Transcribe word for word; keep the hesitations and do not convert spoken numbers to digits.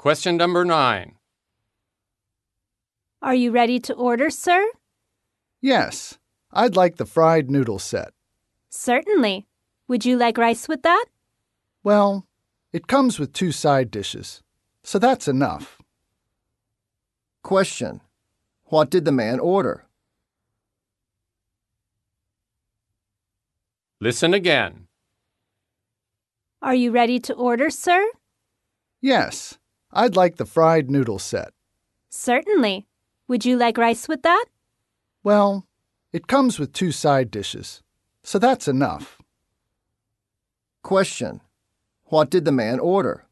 Question number nine. Are you ready to order, sir? Yes, I'd like the fried noodle set. Certainly. Would you like rice with that? Well, it comes with two side dishes, so that's enough. Question. What did the man order? Listen again. Are you ready to order, sir? Yes, I'd like the fried noodle set. Certainly. Would you like rice with that? Well, it comes with two side dishes, so that's enough. Question. What did the man order?